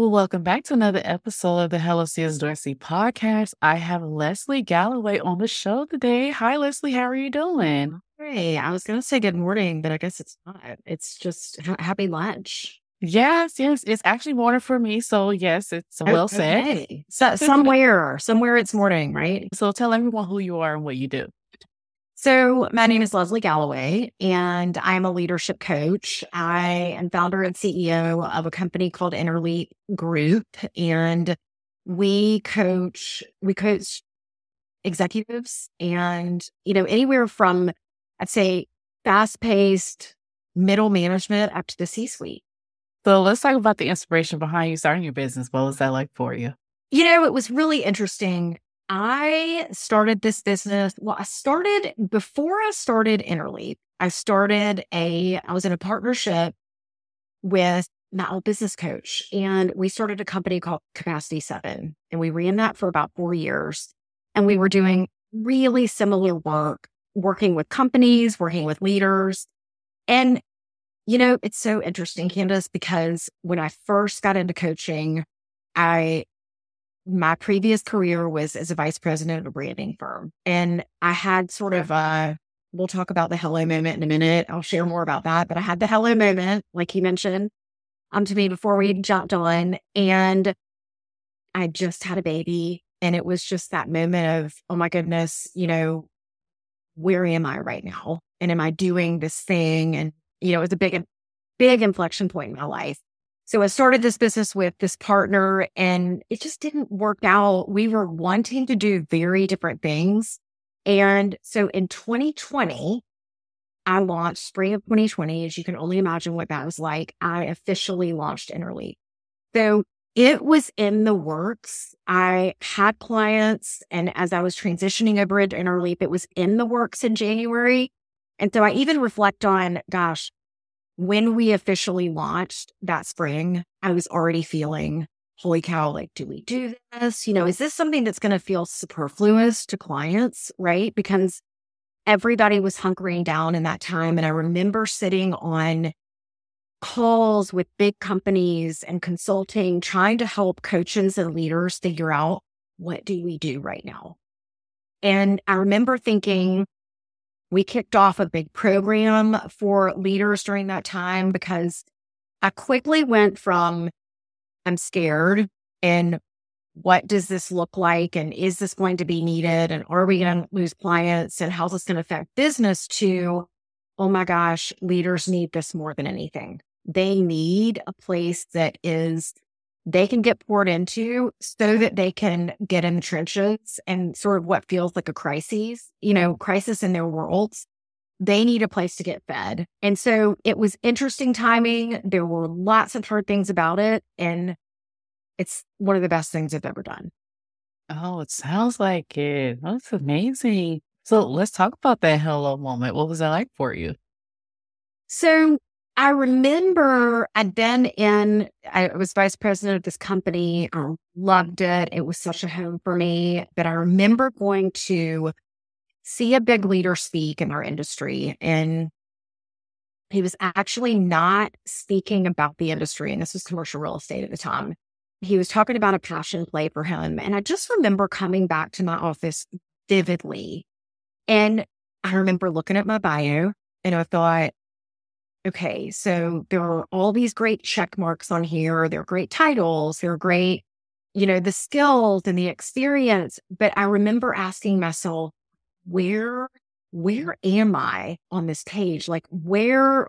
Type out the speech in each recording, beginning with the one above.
Well, welcome back to another episode of the Hello Sis Dorsey podcast. I have Leslie Galloway on the show today. Hi, Leslie. How are you doing? Hey, I was going to say good morning, but I guess it's not. It's just happy lunch. Yes. It's actually morning for me. So, yes, it's well said. Okay. So somewhere it's morning, right? So, tell everyone who you are and what you do. So my name is Leslie Galloway, and I'm a leadership coach. I am founder and CEO of a company called Interleap Group, and we coach executives and, anywhere from, I'd say, fast-paced middle management up to the C-suite. So, let's talk about the inspiration behind you starting your business. What was that like for you? It was really interesting. I started this business. Well, before I started Interleap, I was in a partnership with my old business coach, and we started a company called Capacity 7, and we ran that for about 4 years. And we were doing really similar work, working with companies, working with leaders. And, it's so interesting, Candace, because when I first got into coaching, my previous career was as a vice president of a branding firm. And I had sort of we'll talk about the hello moment in a minute. I'll share more about that. But I had the hello moment, like you mentioned, to me before we jumped on. And I just had a baby. And it was just that moment of, oh my goodness, where am I right now? And am I doing this thing? And, it was a big inflection point in my life. So I started this business with this partner, and it just didn't work out. We were wanting to do very different things. And so in 2020, I launched spring of 2020, as you can only imagine what that was like. I officially launched Interleap. So it was in the works. I had clients, and as I was transitioning over into Interleap, it was in the works in January. And so I even reflect on, gosh, when we officially launched that spring, I was already feeling, holy cow, like, do we do this? Is this something that's going to feel superfluous to clients, right? Because everybody was hunkering down in that time. And I remember sitting on calls with big companies and consulting, trying to help coaches and leaders figure out, what do we do right now? And I remember thinking, we kicked off a big program for leaders during that time because I quickly went from, I'm scared, and what does this look like? And is this going to be needed? And are we going to lose clients? And how's this going to affect business? To, oh my gosh, leaders need this more than anything. They need a place that they can get poured into so that they can get in the trenches and sort of what feels like a crisis in their worlds. They need a place to get fed. And so it was interesting timing. There were lots of hard things about it. And it's one of the best things I've ever done. Oh, it sounds like it. That's amazing. So, let's talk about that hello moment. What was that like for you? So I remember I was vice president of this company. I loved it. It was such a home for me. But I remember going to see a big leader speak in our industry. And he was actually not speaking about the industry. And this was commercial real estate at the time. He was talking about a passion play for him. And I just remember coming back to my office vividly. And I remember looking at my bio, and I thought, okay, so there are all these great check marks on here. They're great titles. They're great, the skills and the experience. But I remember asking myself, where am I on this page? Like, where's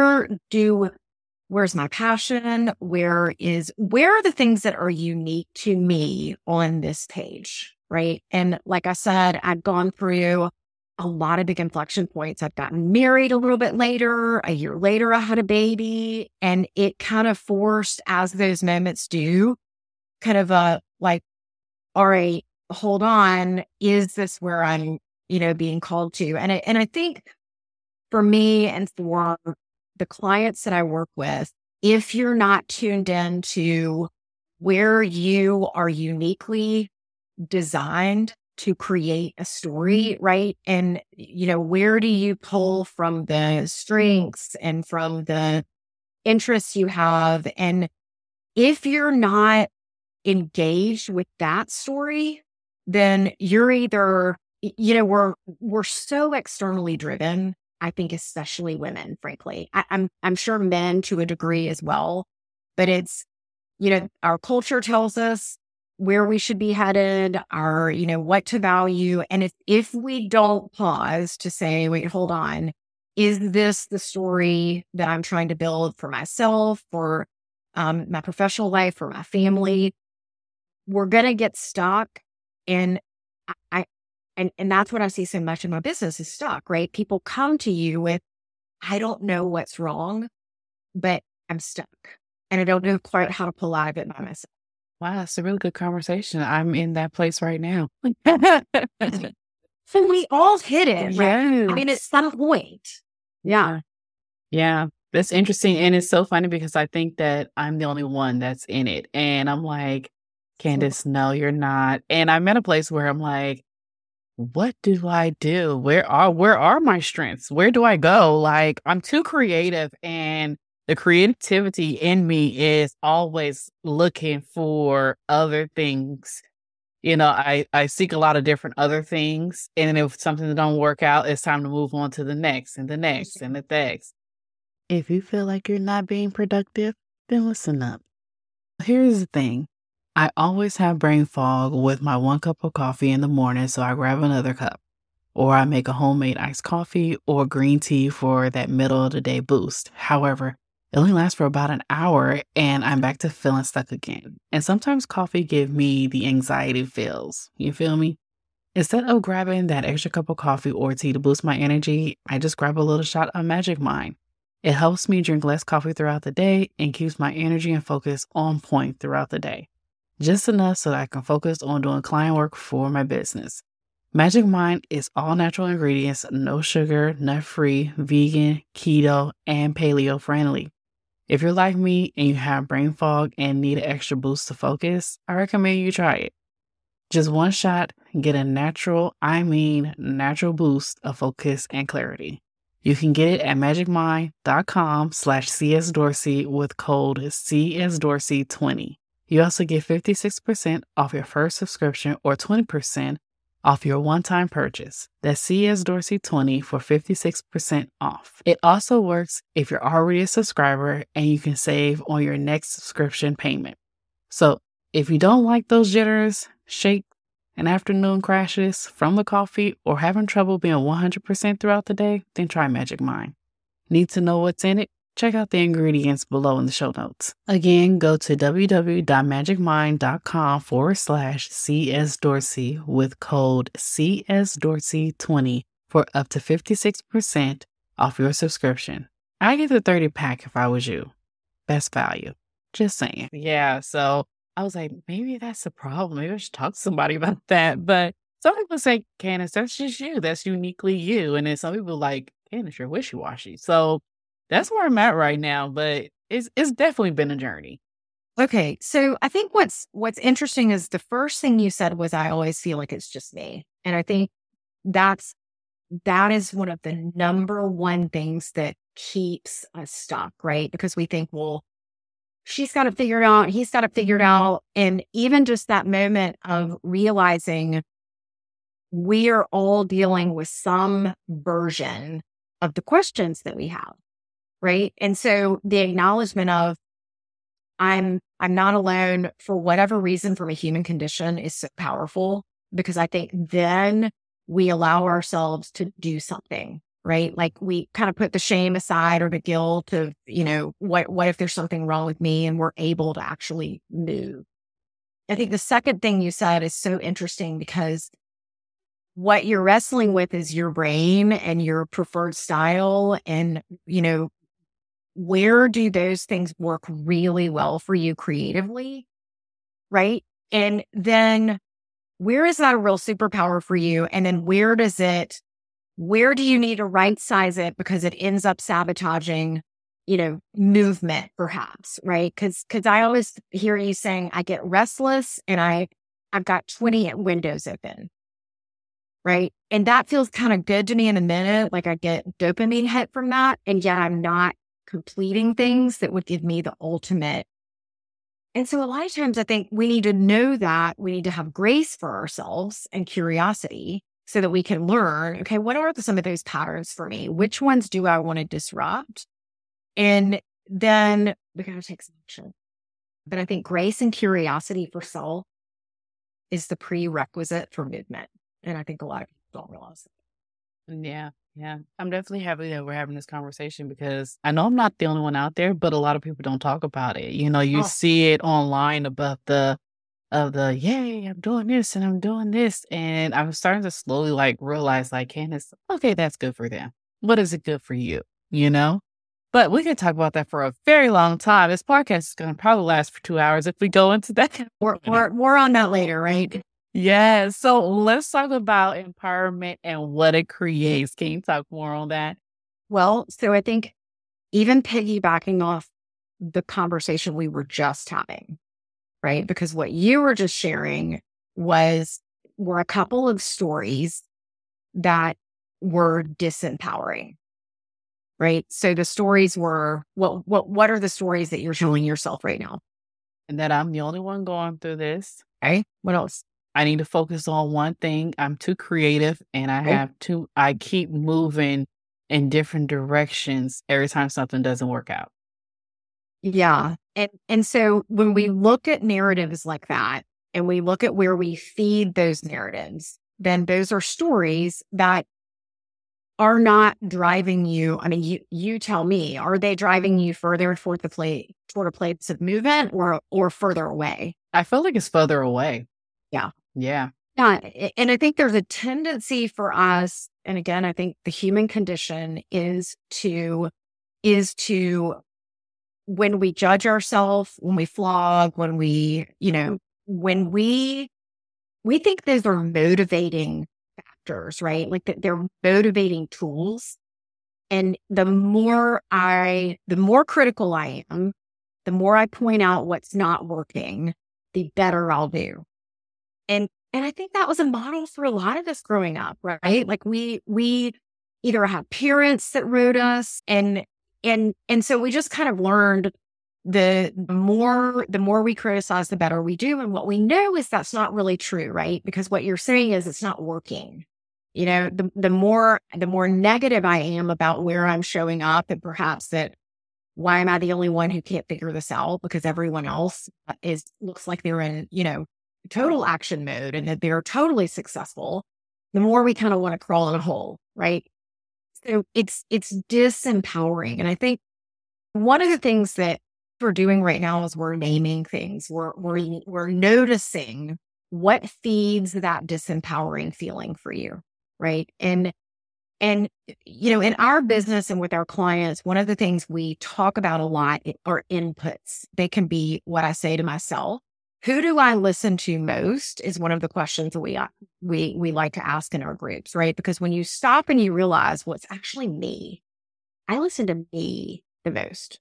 my passion? Where are the things that are unique to me on this page? Right. And like I said, I'd gone through a lot of big inflection points. I'd gotten married a little bit later. A year later, I had a baby, and it kind of forced, as those moments do, kind of like, all right, hold on. Is this where I'm, being called to? And I think for me and for the clients that I work with, if you're not tuned in to where you are uniquely designed to create a story, right? And, where do you pull from the strengths and from the interests you have? And if you're not engaged with that story, then you're either, we're so externally driven. I think especially women, frankly. I'm sure men to a degree as well, but it's, our culture tells us where we should be headed, what to value. And if we don't pause to say, wait, hold on, is this the story that I'm trying to build for myself, for my professional life, for my family? We're going to get stuck. And and that's what I see so much in my business is stuck, right? People come to you with, I don't know what's wrong, but I'm stuck and I don't know quite how to pull out of it by myself. Wow, it's a really good conversation. I'm in that place right now. So we all hit it, right? Yes. I mean, at some point. Yeah. Yeah. That's interesting. And it's so funny because I think that I'm the only one that's in it. And I'm like, Candace, no, you're not. And I'm at a place where I'm like, what do I do? Where are my strengths? Where do I go? Like, I'm too creative, and the creativity in me is always looking for other things. I seek a lot of different other things. And if something don't work out, it's time to move on to the next and the next and the next. If you feel like you're not being productive, then listen up. Here's the thing. I always have brain fog with my 1 cup of coffee in the morning, so I grab another cup. Or I make a homemade iced coffee or green tea for that middle of the day boost. However, it only lasts for about an hour and I'm back to feeling stuck again. And sometimes coffee gives me the anxiety feels. You feel me? Instead of grabbing that extra cup of coffee or tea to boost my energy, I just grab a little shot of Magic Mind. It helps me drink less coffee throughout the day and keeps my energy and focus on point throughout the day. Just enough so that I can focus on doing client work for my business. Magic Mind is all natural ingredients, no sugar, nut-free, vegan, keto, and paleo-friendly. If you're like me and you have brain fog and need an extra boost to focus, I recommend you try it. Just one shot, get a natural boost of focus and clarity. You can get it at magicmind.com/CSDorsey with code CSDorsey20. You also get 56% off your first subscription or 20% off your one-time purchase. That's CS Dorsey 20 for 56% off. It also works if you're already a subscriber and you can save on your next subscription payment. So if you don't like those jitters, shakes, and afternoon crashes from the coffee or having trouble being 100% throughout the day, then try Magic Mind. Need to know what's in it? Check out the ingredients below in the show notes. Again, go to www.magicmind.com/CSDorsey with code CSDorsey20 for up to 56% off your subscription. I get the 30 pack if I was you. Best value. Just saying. Yeah, so I was like, maybe that's the problem. Maybe I should talk to somebody about that. But some people say, Candace, that's just you. That's uniquely you. And then some people like, Candace, you're wishy-washy. So that's where I'm at right now, but it's definitely been a journey. Okay. So I think what's interesting is the first thing you said was, I always feel like it's just me. And I think that is one of the number one things that keeps us stuck, right? Because we think, well, she's got to figure it out. He's got to figure it out. And even just that moment of realizing we are all dealing with some version of the questions that we have. Right. And so the acknowledgement of I'm not alone for whatever reason from a human condition is so powerful, because I think then we allow ourselves to do something, right? Like we kind of put the shame aside or the guilt of, what if there's something wrong with me, and we're able to actually move. I think the second thing you said is so interesting, because what you're wrestling with is your brain and your preferred style, and, where do those things work really well for you creatively, right? And then where is that a real superpower for you? And then where do you need to right size it because it ends up sabotaging, movement perhaps, right? Because I always hear you saying, I get restless and I've got 20 windows open, right? And that feels kind of good to me in a minute. Like I get dopamine hit from that. And yet I'm not completing things that would give me the ultimate And so a lot of times I think we need to know that we need to have grace for ourselves and curiosity so that we can learn, okay, what are some of those patterns for me? Which ones do I want to disrupt? And then we got to take some action. But I think grace and curiosity for self is the prerequisite for movement. And I think a lot of people don't realize that. Yeah. Yeah. I'm definitely happy that we're having this conversation because I know I'm not the only one out there, but a lot of people don't talk about it. You know, you see it online about yay, I'm doing this and I'm doing this. And I'm starting to slowly like realize like, Candace, okay, that's good for them. What is it good for you? You know? But we could talk about that for a very long time. This podcast is going to probably last for 2 hours if we go into that. More on that later, right? Yeah. So let's talk about empowerment and what it creates. Can you talk more on that? Well, so I think even piggybacking off the conversation we were just having, right? Because what you were just sharing were a couple of stories that were disempowering, right? So the stories were, what are the stories that you're telling yourself right now? And that I'm the only one going through this. Okay. What else? I need to focus on one thing. I'm too creative and I keep moving in different directions every time something doesn't work out. Yeah. And so when we look at narratives like that and we look at where we feed those narratives, then those are stories that are not driving you. I mean, you tell me, are they driving you further toward a place of movement or further away? I feel like it's further away. Yeah. Yeah. Yeah. And I think there's a tendency for us, and again, I think the human condition is to when we judge ourselves, when we flog, when we think those are motivating factors, right? Like that they're motivating tools. And the more critical I am, the more I point out what's not working, the better I'll do. And I think that was a model for a lot of us growing up, right? Like we either had parents that wrote us and so we just kind of learned the more we criticize, the better we do. And what we know is that's not really true, right? Because what you're saying is it's not working. You know, the more negative I am about where I'm showing up and perhaps that why am I the only one who can't figure this out because everyone else looks like they're in, total action mode and that they're totally successful, the more we kind of want to crawl in a hole, right? So it's disempowering. And I think one of the things that we're doing right now is we're naming things. We're noticing what feeds that disempowering feeling for you, right? And in our business and with our clients, one of the things we talk about a lot are inputs. They can be what I say to myself. Who do I listen to most is one of the questions that we like to ask in our groups, right? Because when you stop and you realize what's actually me, I listen to me the most.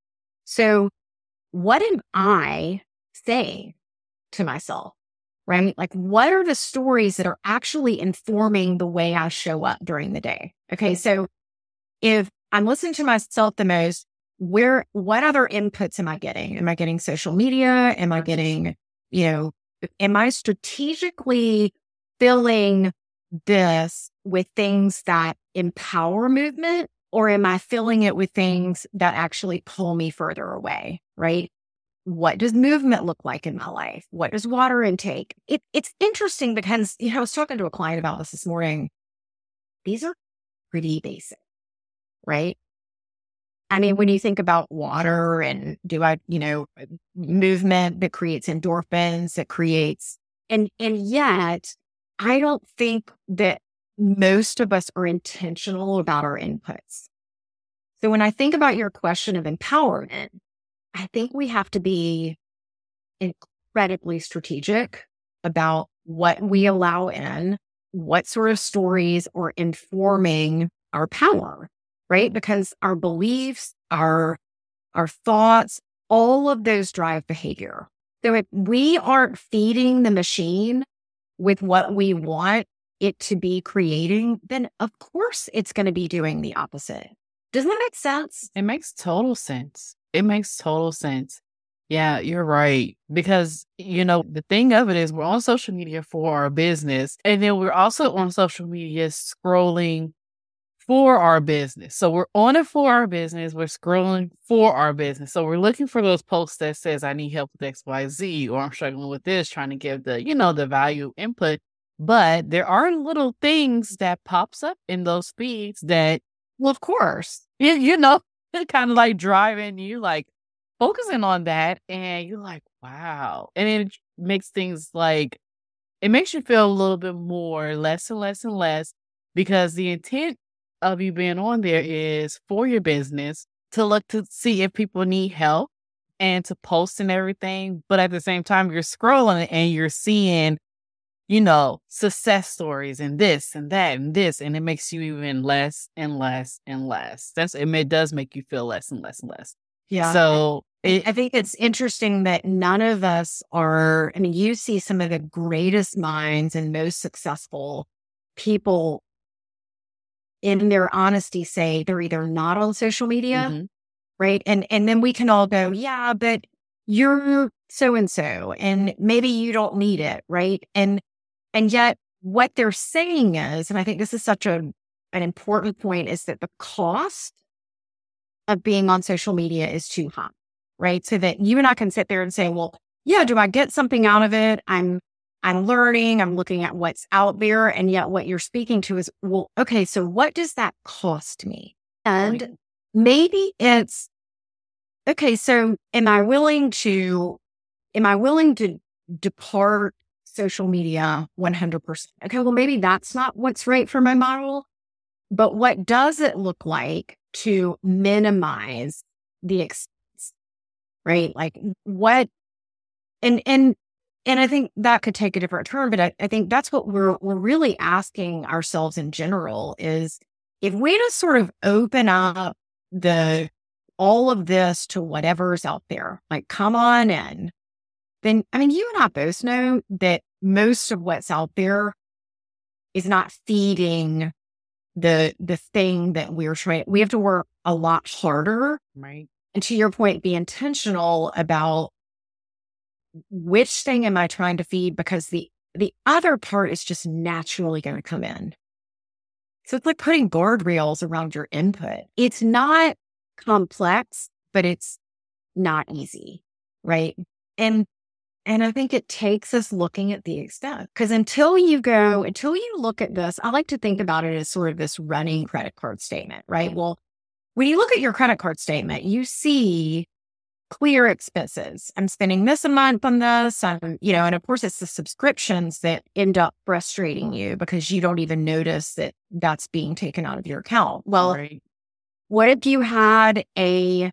So what am I saying to myself, right? Like what are the stories that are actually informing the way I show up during the day? Okay. So if I'm listening to myself the most, what other inputs am I getting? Am I getting social media? Am I getting, am I strategically filling this with things that empower movement? Or am I filling it with things that actually pull me further away, right? What does movement look like in my life? What does water intake? It's interesting because, I was talking to a client about this morning. These are pretty basic, right? I mean, when you think about water and movement that creates endorphins, that creates, and yet I don't think that most of us are intentional about our inputs. So when I think about your question of empowerment, I think we have to be incredibly strategic about what we allow in, what sort of stories are informing our power, right? Because our beliefs, our thoughts, all of those drive behavior. So if we aren't feeding the machine with what we want it to be creating, then of course it's going to be doing the opposite. Doesn't that make sense? It makes total sense. It makes total sense. Yeah, you're right. Because, the thing of it is we're on social media for our business. And then we're also on social media scrolling for our business. So we're on it for our business. We're scrolling for our business. So we're looking for those posts that says, I need help with XYZ, or I'm struggling with this, trying to give the value input. But there are little things that pops up in those feeds that, Well, of course. it kind of like driving you, like focusing on that. And you're like, wow. And it makes things like, it makes you feel a little bit more less and less and less, because the intent of you being on there is for your business, to look to see if people need help and to post and everything. But at the same time, you're scrolling and you're seeing, success stories and this and that and this, and it makes you even less and less and less. It does make you feel less and less and less. Yeah. So I think it's interesting that none of us are, I mean, you see some of the greatest minds and most successful people in their honesty say they're either not on social media, right? And then we can all go, yeah, but you're so-and-so and maybe you don't need it, right? And yet what they're saying is, and I think this is such an important point, is that the cost of being on social media is too high, right? So that you and I can sit there and say, well, yeah, do I get something out of it? I'm learning, I'm looking at what's out there. And yet what you're speaking to is, well, okay, so what does that cost me? And maybe it's, okay, so am I willing to depart social media 100%? Okay, well, maybe that's not what's right for my model, but what does it look like to minimize the expense, right? Like what, and I think that could take a different turn, but I think that's what we're really asking ourselves in general is, if we just sort of open up all of this to whatever's out there, like come on in, then, I mean, you and I both know that most of what's out there is not feeding the thing that we're trying. We have to work a lot harder. right. And to your point, be intentional about which thing am I trying to feed, because the other part is just naturally going to come in. So it's like putting guardrails around your input. It's not complex, but it's not easy, right? And I think it takes us looking at the extent, because until you look at this, I like to think about it as sort of this running credit card statement, right? Well, when you look at your credit card statement, you see clear expenses. I'm spending this a month on this. And of course it's the subscriptions that end up frustrating you because you don't even notice that that's being taken out of your account. Well, Right. what if you had a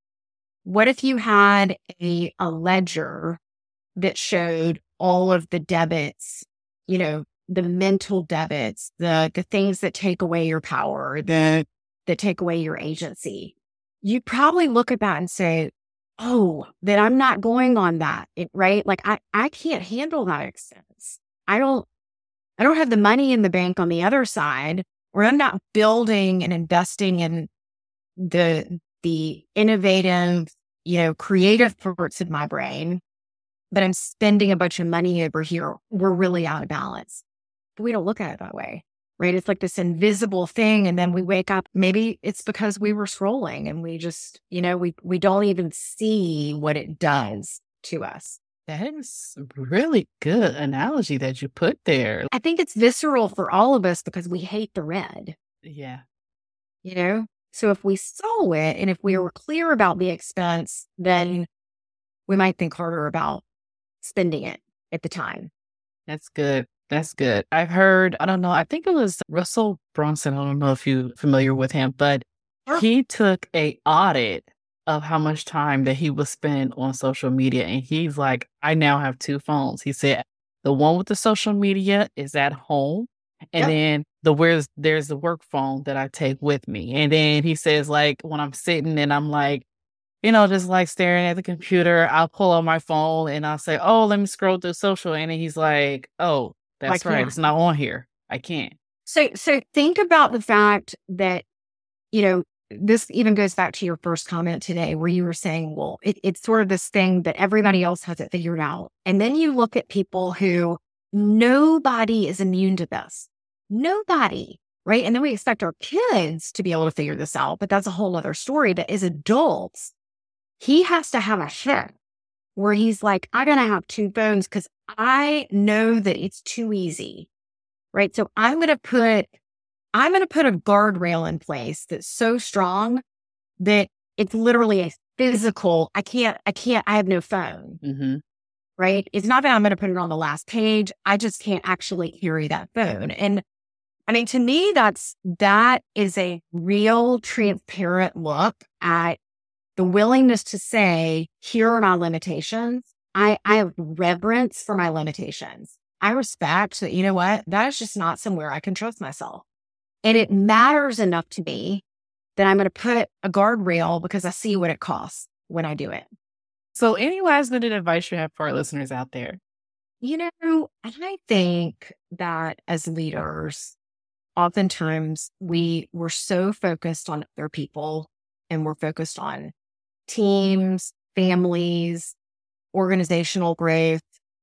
ledger that showed all of the debits, the mental debits, the things that take away your power, that take away your agency? You probably look at that and say, oh, that I'm not going on that, right? Like I can't handle that expense. I don't have the money in the bank on the other side, or I'm not building and investing in the innovative, creative parts of my brain, but I'm spending a bunch of money over here. We're really out of balance. But we don't look at it that way, right? It's like this invisible thing. And then we wake up, maybe it's because we were scrolling and we just, we don't even see what it does to us. That is really good analogy that you put there. I think it's visceral for all of us because we hate the red, Yeah. So if we saw it and if we were clear about the expense, then we might think harder about spending it at the time. That's good. That's good. I've heard, I don't know, I think it was Russell Brunson. I don't know if you're familiar with him, but he took a audit of how much time that he was spend on social media. And he's like, I now have 2 phones. He said, the one with the social media is at home. And then there's the work phone that I take with me. And then he says, like, when I'm sitting and I'm like, just like staring at the computer, I'll pull on my phone and I'll say, oh, let me scroll through social. And then he's like, oh, that's right. It's not on here. I can't. So think about the fact that, this even goes back to your first comment today where you were saying, well, it's sort of this thing that everybody else has it figured out. And then you look at people who nobody is immune to this. Nobody, right? And then we expect our kids to be able to figure this out, but that's a whole other story. But as adults, he has to have a shift where he's like, I'm going to have 2 phones because I know that it's too easy, right? So I'm going to put a guardrail in place that's so strong that it's literally a physical, I have no phone, Mm-hmm. right? It's not that I'm going to put it on the last page. I just can't actually carry that phone. And I mean, to me, that is a real transparent look at the willingness to say, here are my limitations. I have reverence for my limitations. I respect that, you know what? That is just not somewhere I can trust myself. And it matters enough to me that I'm going to put a guardrail because I see what it costs when I do it. So any last minute advice you have for our listeners out there? You know, I think that as leaders, oftentimes we're so focused on other people and we're focused on teams, families, organizational growth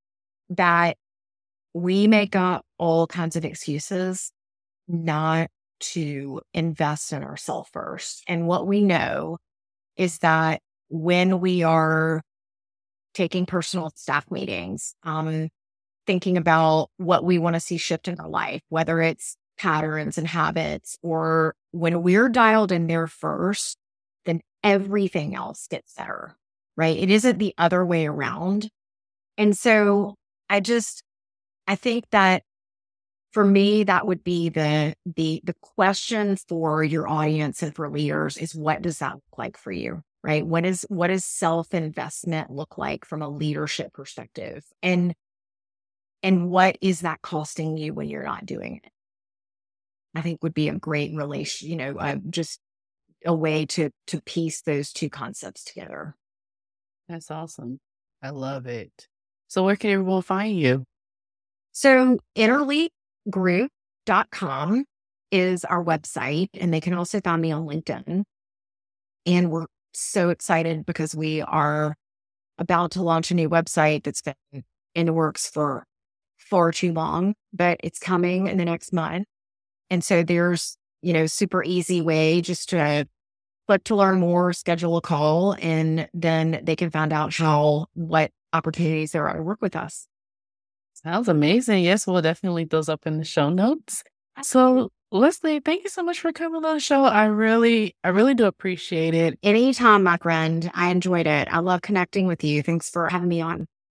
that we make up all kinds of excuses not to invest in ourselves first. And what we know is that when we are taking personal staff meetings, thinking about what we want to see shift in our life, whether it's patterns and habits, or when we're dialed in there first, then everything else gets better, right? It isn't the other way around. And so I think that for me, that would be the question for your audience and for leaders is, what does that look like for you, right? What does self-investment look like from a leadership perspective? And what is that costing you when you're not doing it? I think would be a great just a way to piece those 2 concepts together. That's awesome. I love it. So where can everyone find you? So InnerLeapGroup.com is our website, and they can also find me on LinkedIn. And we're so excited because we are about to launch a new website that's been in the works for far too long, but it's coming in the next month. And so there's, super easy way just to click to learn more, schedule a call, and then they can find out what opportunities there are to work with us. Sounds amazing. Yes, we'll definitely link those up in the show notes. So Leslie, thank you so much for coming on the show. I really do appreciate it. Anytime, my friend. I enjoyed it. I love connecting with you. Thanks for having me on.